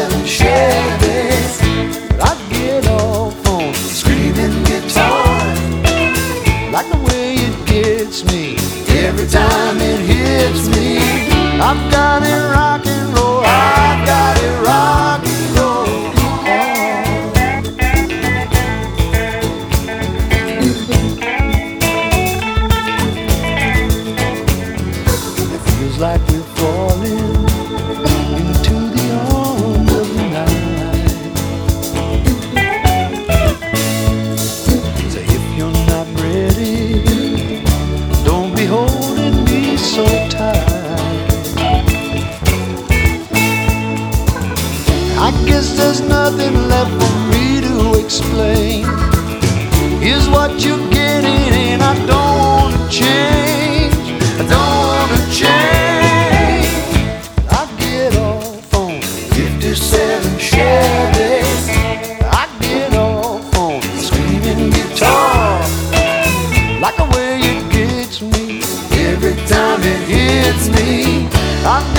'57 Chevy. I get off on the screaming guitar. Like the way it gets me every time it hits me. I've got it rock and roll, I've got it rock and roll. It feels like we're falling into the arms of the night. So if you're not ready, don't be holding me so tight. I guess there's nothing left for me to explain. Here's what you're getting, and I don't wanna change. I don't wanna change. I get off on 57 Chevy. I get off on the screaming guitar. Like the way it gets me every time it hits me. I